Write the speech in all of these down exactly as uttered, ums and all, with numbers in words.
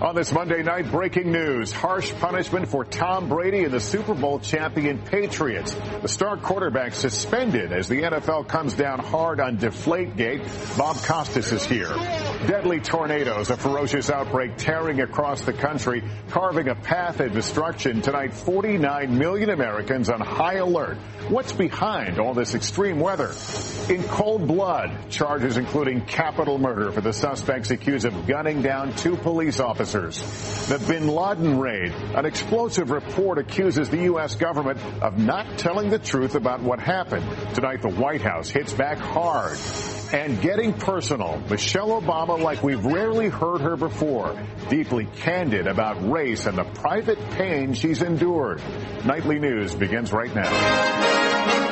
On this Monday night, breaking news. Harsh punishment for Tom Brady and the Super Bowl champion Patriots. The star quarterback suspended as the N F L comes down hard on Deflategate. Bob Costas is here. Deadly tornadoes, a ferocious outbreak tearing across the country, carving a path of destruction. Tonight, forty-nine million Americans on high alert. What's behind all this extreme weather? In cold blood, charges including capital murder for the suspects accused of gunning down two police officers. The Bin Laden raid. An explosive report accuses the U S government of not telling the truth about what happened. Tonight, the White House hits back hard. And getting personal, Michelle Obama like we've rarely heard her before. Deeply candid about race and the private pain she's endured. Nightly News begins right now.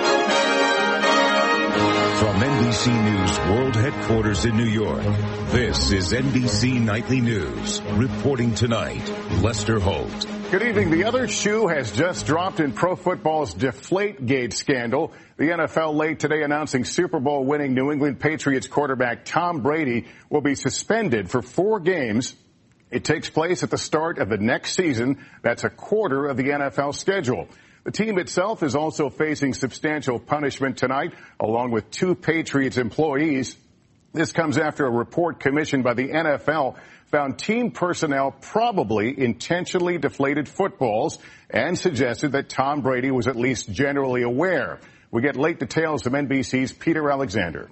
From N B C News World Headquarters in New York, this is N B C Nightly News. Reporting tonight, Lester Holt. Good evening. The other shoe has just dropped in pro football's Deflategate scandal. The N F L late today announcing Super Bowl winning New England Patriots quarterback Tom Brady will be suspended for four games. It takes place at the start of the next season. That's a quarter of the N F L schedule. The team itself is also facing substantial punishment tonight, along with two Patriots employees. This comes after a report commissioned by the N F L found team personnel probably intentionally deflated footballs and suggested that Tom Brady was at least generally aware. We get late details from N B C's Peter Alexander.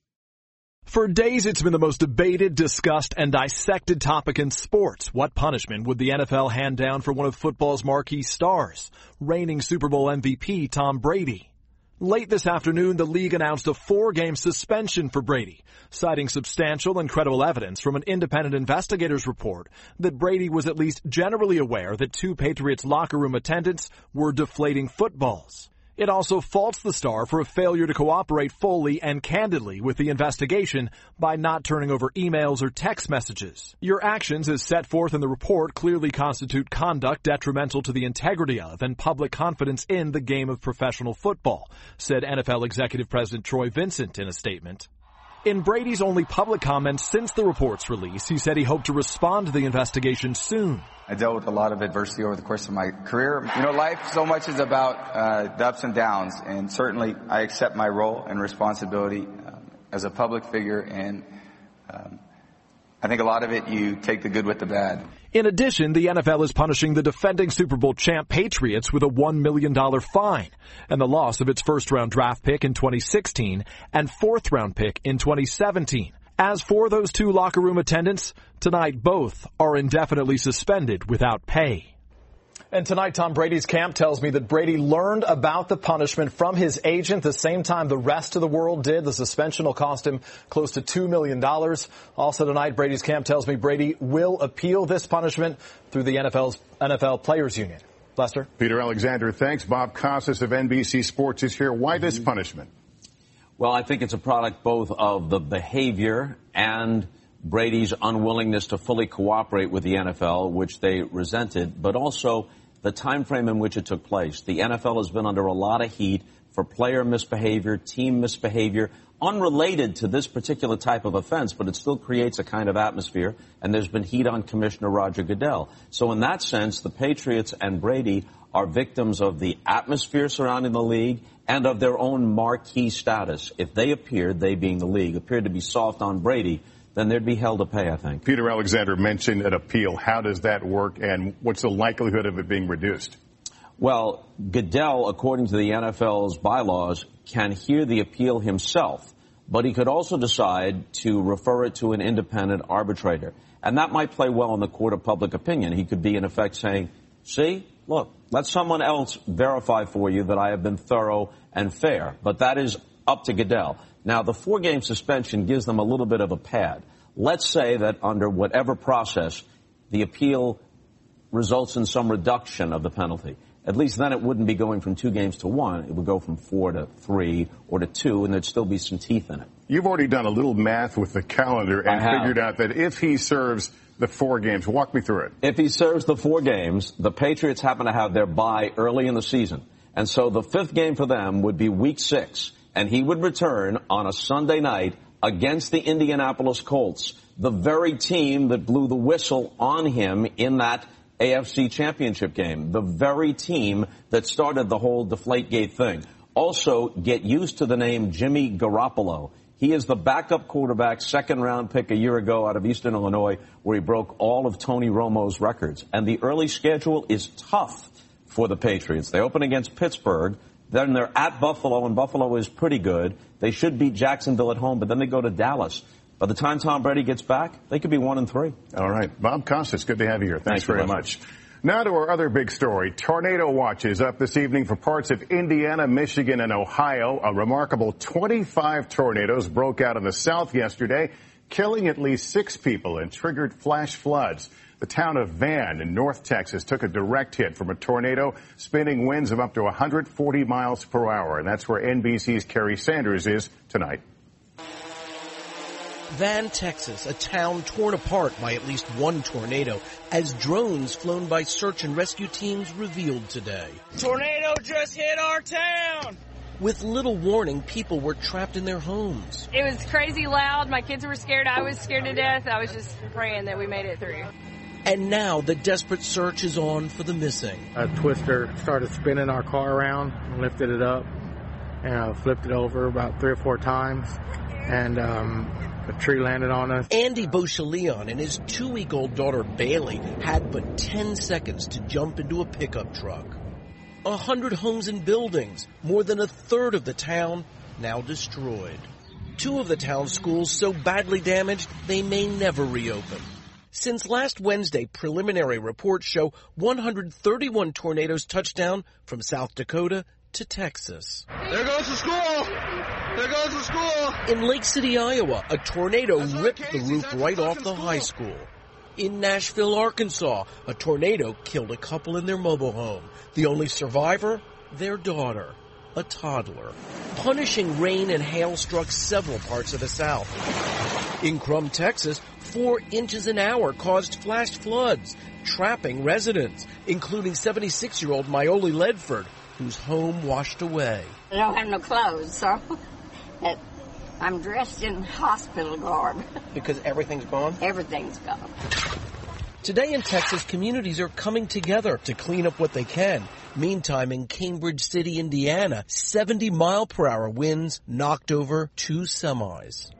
For days, it's been the most debated, discussed, and dissected topic in sports. What punishment would the N F L hand down for one of football's marquee stars, reigning Super Bowl M V P Tom Brady? Late this afternoon, the league announced a four-game suspension for Brady, citing substantial and credible evidence from an independent investigator's report that Brady was at least generally aware that two Patriots locker room attendants were deflating footballs. It also faults the star for a failure to cooperate fully and candidly with the investigation by not turning over emails or text messages. Your actions, as set forth in the report, clearly constitute conduct detrimental to the integrity of and public confidence in the game of professional football, said N F L Executive President Troy Vincent in a statement. In Brady's only public comments since the report's release, he said he hoped to respond to the investigation soon. I dealt with a lot of adversity over the course of my career. You know, life so much is about uh, the ups and downs, and certainly I accept my role and responsibility um, as a public figure, and um, I think a lot of it you take the good with the bad. In addition, the N F L is punishing the defending Super Bowl champ Patriots with a one million dollars fine and the loss of its first-round draft pick in twenty sixteen and fourth-round pick in twenty seventeen. As for those two locker room attendants, tonight both are indefinitely suspended without pay. And tonight, Tom Brady's camp tells me that Brady learned about the punishment from his agent the same time the rest of the world did. The suspension will cost him close to two million dollars. Also tonight, Brady's camp tells me Brady will appeal this punishment through the N F L's N F L Players Union. Lester? Peter Alexander, thanks. Bob Costas of N B C Sports is here. Why this punishment? Well, I think it's a product both of the behavior and Brady's unwillingness to fully cooperate with the N F L, which they resented, but also the time frame in which it took place. The N F L has been under a lot of heat for player misbehavior, team misbehavior, unrelated to this particular type of offense, but it still creates a kind of atmosphere, and there's been heat on Commissioner Roger Goodell. So in that sense, the Patriots and Brady are victims of the atmosphere surrounding the league and of their own marquee status. If they appeared, they being the league, appeared to be soft on Brady, then there'd be hell to pay, I think. Peter Alexander mentioned an appeal. How does that work, and what's the likelihood of it being reduced? Well, Goodell, according to the N F L's bylaws, can hear the appeal himself, but he could also decide to refer it to an independent arbitrator. And that might play well in the court of public opinion. He could be, in effect, saying, see, look, let someone else verify for you that I have been thorough and fair. But that is up to Goodell. Now, the four-game suspension gives them a little bit of a pad. Let's say that under whatever process, the appeal results in some reduction of the penalty. At least then it wouldn't be going from two games to one. It would go from four to three or to two, and there'd still be some teeth in it. You've already done a little math with the calendar and figured out that if he serves the four games, walk me through it. If he serves the four games, the Patriots happen to have their bye early in the season. And so the fifth game for them would be week six. And he would return on a Sunday night against the Indianapolis Colts, the very team that blew the whistle on him in that A F C Championship game, the very team that started the whole Deflategate thing. Also, get used to the name Jimmy Garoppolo. He is the backup quarterback, second-round pick a year ago out of Eastern Illinois, where he broke all of Tony Romo's records. And the early schedule is tough for the Patriots. They open against Pittsburgh. Then they're at Buffalo, and Buffalo is pretty good. They should beat Jacksonville at home, but then they go to Dallas. By the time Tom Brady gets back, they could be one and three. All right. Bob Costas, good to have you here. Thanks Thank very much. Now to our other big story. Tornado watches up this evening for parts of Indiana, Michigan, and Ohio. A remarkable twenty-five tornadoes broke out in the south yesterday, killing at least six people and triggered flash floods. The town of Van in North Texas took a direct hit from a tornado, spinning winds of up to one hundred forty miles per hour. And that's where N B C's Kerry Sanders is tonight. Van, Texas, a town torn apart by at least one tornado, as drones flown by search and rescue teams revealed today. Tornado just hit our town! With little warning, people were trapped in their homes. It was crazy loud. My kids were scared. I was scared to death. I was just praying that we made it through. And now the desperate search is on for the missing. A twister started spinning our car around, lifted it up, and uh, flipped it over about three or four times. And um, a tree landed on us. Andy Bocheleon and his two-week-old daughter Bailey had but ten seconds to jump into a pickup truck. A hundred homes and buildings, more than a third of the town, now destroyed. Two of the town's schools so badly damaged they may never reopen. Since last Wednesday, preliminary reports show one hundred thirty-one tornadoes touched down from South Dakota to Texas. There goes the school! There goes the school! In Lake City, Iowa, a tornado ripped the roof right off the high school. In Nashville, Arkansas, a tornado killed a couple in their mobile home. The only survivor, their daughter, a toddler. Punishing rain and hail struck several parts of the South. In Crum, Texas, four inches an hour caused flash floods, trapping residents, including seventy-six-year-old Myoli Ledford, whose home washed away. I don't have no clothes, so I'm dressed in hospital garb. Because everything's gone? Everything's gone. Today in Texas, communities are coming together to clean up what they can. Meantime, in Cambridge City, Indiana, seventy mile per hour winds knocked over two semis.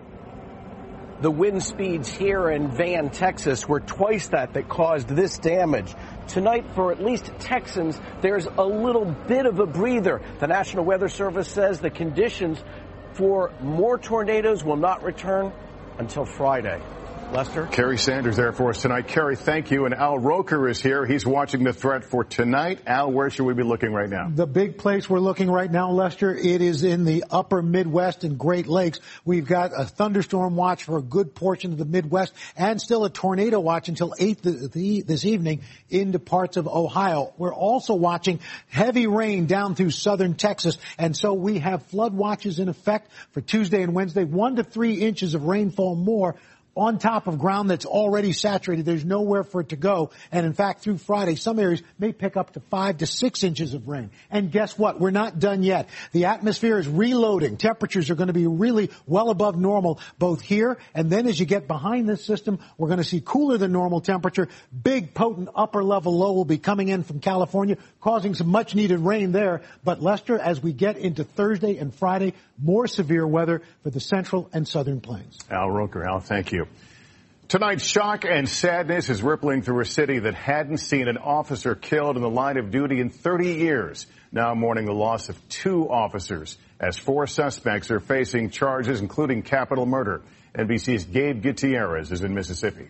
The wind speeds here in Van, Texas were twice that that caused this damage. Tonight, for at least Texans, there's a little bit of a breather. The National Weather Service says the conditions for more tornadoes will not return until Friday. Lester? Kerry Sanders there for us tonight. Kerry, thank you. And Al Roker is here. He's watching the threat for tonight. Al, where should we be looking right now? The big place we're looking right now, Lester, it is in the upper Midwest and Great Lakes. We've got a thunderstorm watch for a good portion of the Midwest and still a tornado watch until eight this evening into parts of Ohio. We're also watching heavy rain down through southern Texas. And so we have flood watches in effect for Tuesday and Wednesday, one to three inches of rainfall more on top of ground that's already saturated. There's nowhere for it to go. And in fact, through Friday, some areas may pick up to five to six inches of rain. And guess what? We're not done yet. The atmosphere is reloading. Temperatures are going to be really well above normal, both here and then as you get behind this system, we're going to see cooler than normal temperature. Big, potent upper level low will be coming in from California, causing some much needed rain there. But Lester, as we get into Thursday and Friday, more severe weather for the central and southern plains. Al Roker, Al, thank you. Tonight, shock and sadness is rippling through a city that hadn't seen an officer killed in the line of duty in thirty years. Now mourning the loss of two officers as four suspects are facing charges, including capital murder. N B C's Gabe Gutierrez is in Mississippi.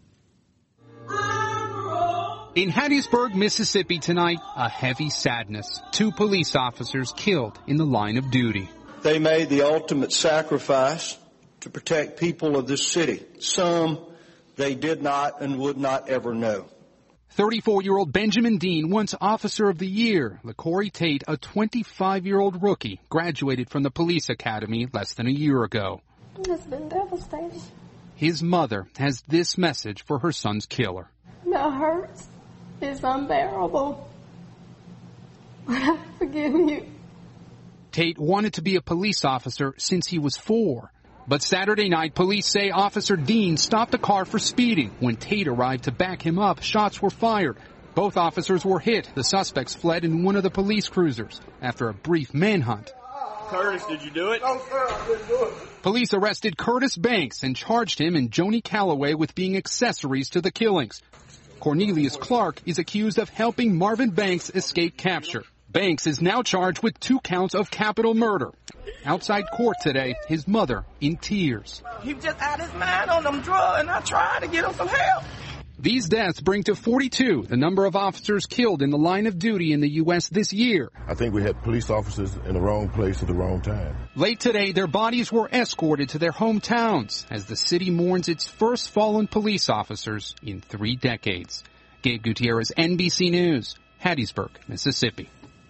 In Hattiesburg, Mississippi tonight, a heavy sadness. Two police officers killed in the line of duty. They made the ultimate sacrifice to protect people of this city. Some they did not and would not ever know. thirty-four-year-old Benjamin Dean, once Officer of the Year. LaCorey Tate, a twenty-five-year-old rookie, graduated from the police academy less than a year ago. It's been devastating. His mother has this message for her son's killer. It hurts. It's unbearable. But I forgive you. Tate wanted to be a police officer since he was four. But Saturday night, police say Officer Dean stopped a car for speeding. When Tate arrived to back him up, shots were fired. Both officers were hit. The suspects fled in one of the police cruisers after a brief manhunt. Curtis, did you do it? No, sir, I didn't do it. Police arrested Curtis Banks and charged him and Joni Calloway with being accessories to the killings. Cornelius Clark is accused of helping Marvin Banks escape capture. Banks is now charged with two counts of capital murder. Outside court today, his mother in tears. He just had his mind on them drugs, and I tried to get him some help. These deaths bring to forty-two the number of officers killed in the line of duty in the U S this year. I think we had police officers in the wrong place at the wrong time. Late today, their bodies were escorted to their hometowns as the city mourns its first fallen police officers in three decades. Gabe Gutierrez, N B C News, Hattiesburg, Mississippi.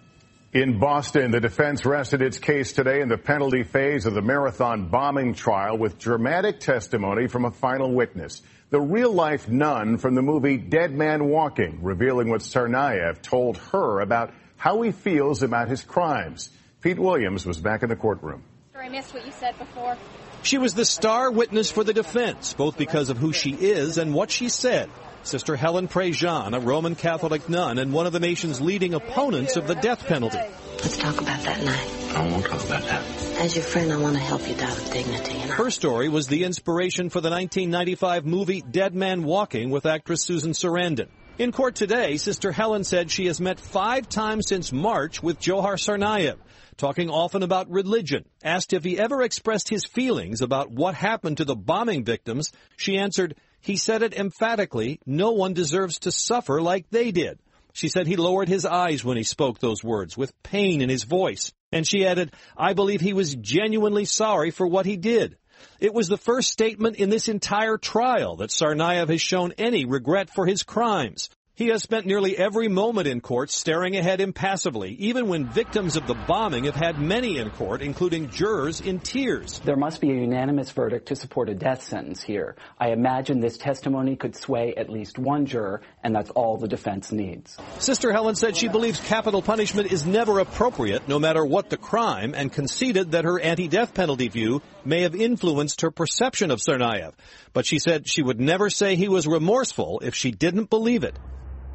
In Boston, the defense rested its case today in the penalty phase of the Marathon bombing trial with dramatic testimony from a final witness. The real-life nun from the movie Dead Man Walking, revealing what Tsarnaev told her about how he feels about his crimes. Pete Williams was back in the courtroom. I missed what you said before. She was the star witness for the defense, both because of who she is and what she said. Sister Helen Prejean, a Roman Catholic nun and one of the nation's leading opponents of the death penalty. Let's talk about that night. I won't talk about that. As your friend, I want to help you die with dignity. And Her story was the inspiration for the nineteen ninety-five movie Dead Man Walking with actress Susan Sarandon. In court today, Sister Helen said she has met five times since March with Dzhokhar Tsarnaev, talking often about religion. Asked if he ever expressed his feelings about what happened to the bombing victims, she answered, he said it emphatically, no one deserves to suffer like they did. She said he lowered his eyes when he spoke those words, with pain in his voice. And she added, I believe he was genuinely sorry for what he did. It was the first statement in this entire trial that Tsarnaev has shown any regret for his crimes. He has spent nearly every moment in court staring ahead impassively, even when victims of the bombing have had many in court, including jurors in tears. There must be a unanimous verdict to support a death sentence here. I imagine this testimony could sway at least one juror, and that's all the defense needs. Sister Helen said she believes capital punishment is never appropriate, no matter what the crime, and conceded that her anti-death penalty view may have influenced her perception of Tsarnaev. But she said she would never say he was remorseful if she didn't believe it.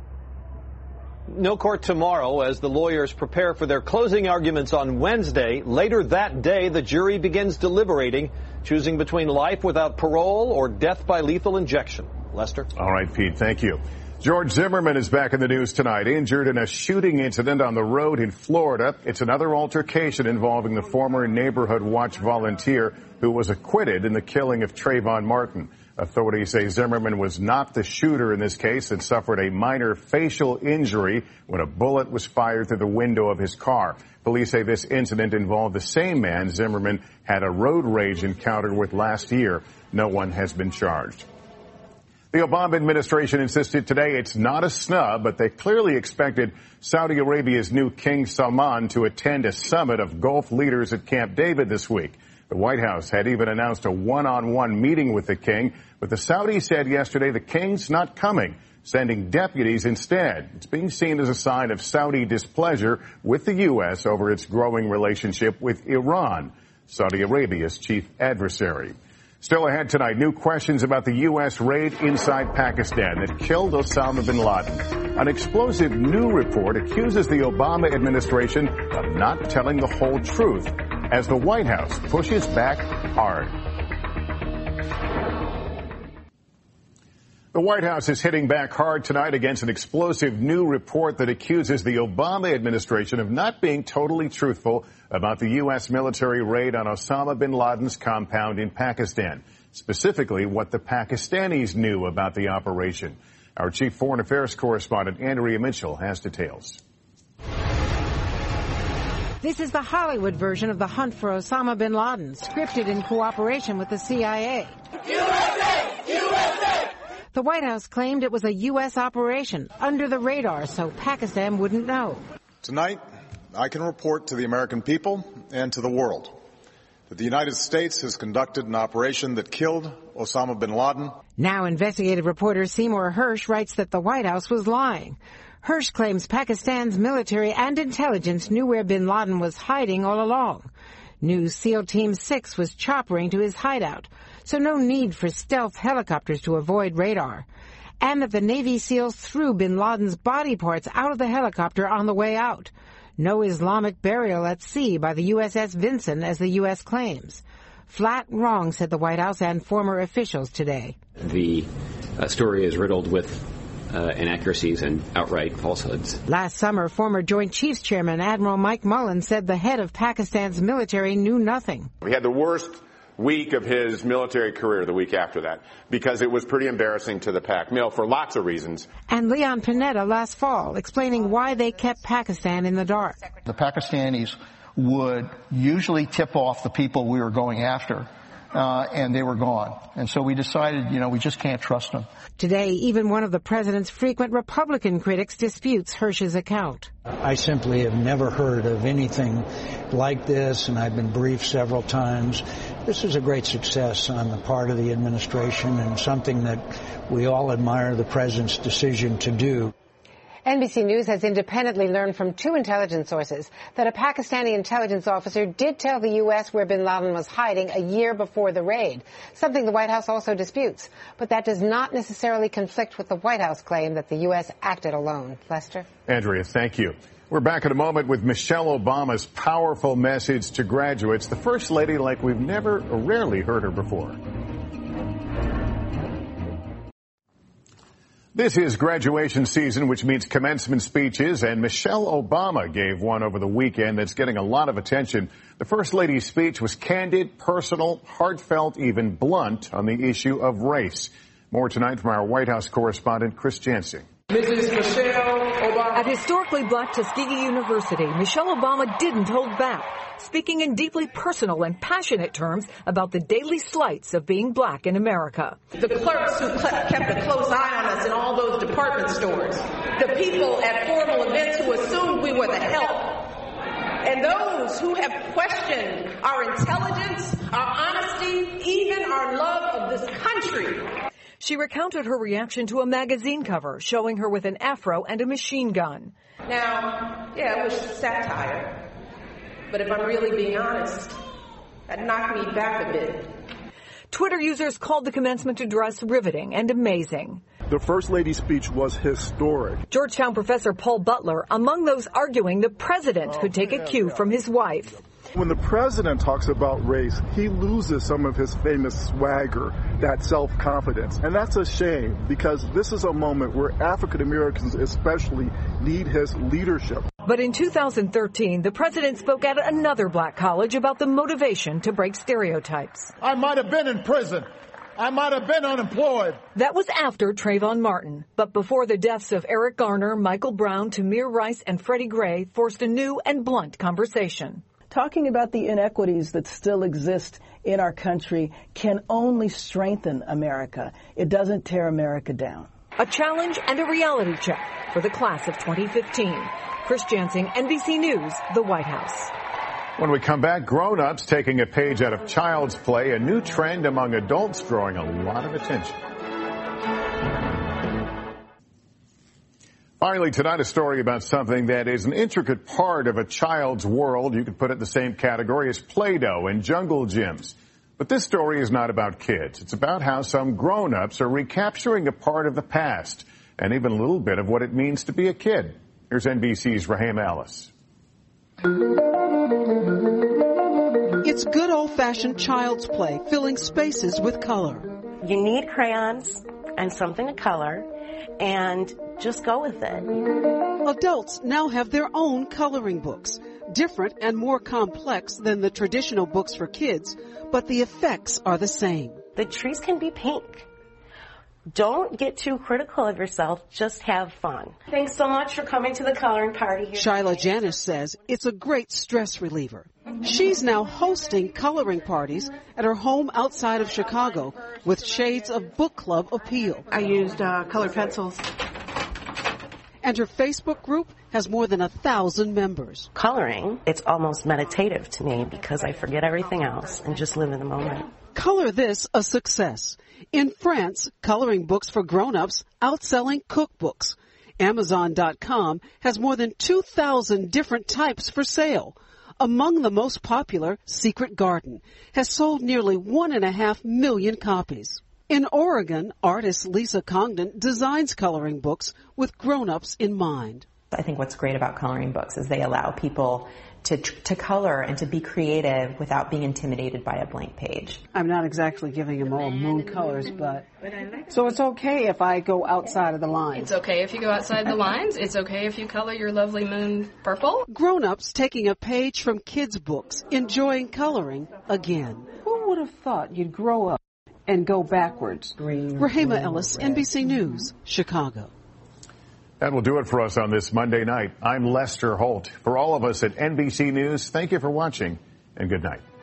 No court tomorrow as the lawyers prepare for their closing arguments on Wednesday. Later that day, the jury begins deliberating, choosing between life without parole or death by lethal injection. Lester? All right, Pete, thank you. George Zimmerman is back in the news tonight, injured in a shooting incident on the road in Florida. It's another altercation involving the former Neighborhood Watch volunteer who was acquitted in the killing of Trayvon Martin. Authorities say Zimmerman was not the shooter in this case and suffered a minor facial injury when a bullet was fired through the window of his car. Police say this incident involved the same man Zimmerman had a road rage encounter with last year. No one has been charged. The Obama administration insisted today it's not a snub, but they clearly expected Saudi Arabia's new King Salman to attend a summit of Gulf leaders at Camp David this week. The White House had even announced a one-on-one meeting with the king, but the Saudis said yesterday the king's not coming, sending deputies instead. It's being seen as a sign of Saudi displeasure with the U S over its growing relationship with Iran, Saudi Arabia's chief adversary. Still ahead tonight, new questions about the U S raid inside Pakistan that killed Osama bin Laden. An explosive new report accuses the Obama administration of not telling the whole truth as the White House pushes back hard. The White House is hitting back hard tonight against an explosive new report that accuses the Obama administration of not being totally truthful about the U S military raid on Osama bin Laden's compound in Pakistan, specifically what the Pakistanis knew about the operation. Our chief foreign affairs correspondent, Andrea Mitchell, has details. This is the Hollywood version of the hunt for Osama bin Laden, scripted in cooperation with the C I A. U S A! U S A! The White House claimed it was a U S operation under the radar so Pakistan wouldn't know. Tonight, I can report to the American people and to the world that the United States has conducted an operation that killed Osama bin Laden. Now investigative reporter Seymour Hersh writes that the White House was lying. Hersh claims Pakistan's military and intelligence knew where bin Laden was hiding all along. News SEAL Team six was choppering to his hideout, so no need for stealth helicopters to avoid radar. And that the Navy SEALs threw bin Laden's body parts out of the helicopter on the way out. No Islamic burial at sea by the U S S Vinson, as the U S claims. Flat wrong, said the White House and former officials today. The uh, story is riddled with uh, inaccuracies and outright falsehoods. Last summer, former Joint Chiefs Chairman Admiral Mike Mullen said the head of Pakistan's military knew nothing. We had the worst week of his military career the week after that, because it was pretty embarrassing to the Pac Mil for lots of reasons. And Leon Panetta last fall, explaining why they kept Pakistan in the dark. The Pakistanis would usually tip off the people we were going after, uh, and they were gone. And so we decided, you know, we just can't trust them. Today, even one of the president's frequent Republican critics disputes Hersh's account. I simply have never heard of anything like this, and I've been briefed several times. This is a great success on the part of the administration and something that we all admire the president's decision to do. N B C News has independently learned from two intelligence sources that a Pakistani intelligence officer did tell the U S where bin Laden was hiding a year before the raid, something the White House also disputes. But that does not necessarily conflict with the White House claim that the U S acted alone. Lester? Andrea, thank you. We're back in a moment with Michelle Obama's powerful message to graduates, the First Lady like we've never or rarely heard her before. This is graduation season, which means commencement speeches, and Michelle Obama gave one over the weekend that's getting a lot of attention. The First Lady's speech was candid, personal, heartfelt, even blunt on the issue of race. More tonight from our White House correspondent, Chris Jancy. Missus Michelle Obama. At historically black Tuskegee University, Michelle Obama didn't hold back, speaking in deeply personal and passionate terms about the daily slights of being black in America. The clerks who kept a close eye on us in all those department stores, the people at formal events who assumed we were the help, and those who have questioned our intelligence, our honesty, even our love of this country. She recounted her reaction to a magazine cover showing her with an afro and a machine gun. Now, yeah, it was satire, but if I'm really being honest, that knocked me back a bit. Twitter users called the commencement address riveting and amazing. The First Lady's speech was historic. Georgetown professor Paul Butler, among those arguing the president could take a cue from his wife. When the president talks about race, he loses some of his famous swagger, that self-confidence. And that's a shame, because this is a moment where African Americans especially need his leadership. But in two thousand thirteen, the president spoke at another black college about the motivation to break stereotypes. I might have been in prison. I might have been unemployed. That was after Trayvon Martin, but before the deaths of Eric Garner, Michael Brown, Tamir Rice, and Freddie Gray forced a new and blunt conversation. Talking about the inequities that still exist in our country can only strengthen America. It doesn't tear America down. A challenge and a reality check for the class of twenty fifteen. Chris Jancy, N B C News, the White House. When we come back, grown-ups taking a page out of Child's Play, a new trend among adults drawing a lot of attention. Finally, tonight, a story about something that is an intricate part of a child's world. You could put it in the same category as Play-Doh and jungle gyms. But this story is not about kids. It's about how some grown-ups are recapturing a part of the past and even a little bit of what it means to be a kid. Here's N B C's Raheem Ellis. It's good old-fashioned child's play, filling spaces with color. You need crayons and something to color, and just go with it. Adults now have their own coloring books, different and more complex than the traditional books for kids, but the effects are the same. The trees can be pink. Don't get too critical of yourself. Just have fun. Thanks so much for coming to the coloring party here. Shyla Janis says it's a great stress reliever. She's now hosting coloring parties at her home outside of Chicago with shades of book club appeal. I used uh, colored pencils. And her Facebook group has more than a thousand members. Coloring, it's almost meditative to me because I forget everything else and just live in the moment. Color This a success. In France, coloring books for grown-ups outselling cookbooks. Amazon dot com has more than two thousand different types for sale. Among the most popular, Secret Garden has sold nearly one and a half million copies. In Oregon, artist Lisa Congdon designs coloring books with grown-ups in mind. I think what's great about coloring books is they allow people to to color and to be creative without being intimidated by a blank page. I'm not exactly giving them all moon colors, but so it's okay if I go outside of the lines. It's okay if you go outside the lines. It's okay if you color your lovely moon purple. Grown-ups taking a page from kids' books, enjoying coloring again. Who would have thought you'd grow up and go backwards? Green, Rahima blue, Ellis, red. N B C News, Chicago. That will do it for us on this Monday night. I'm Lester Holt. For all of us at N B C News, thank you for watching and good night.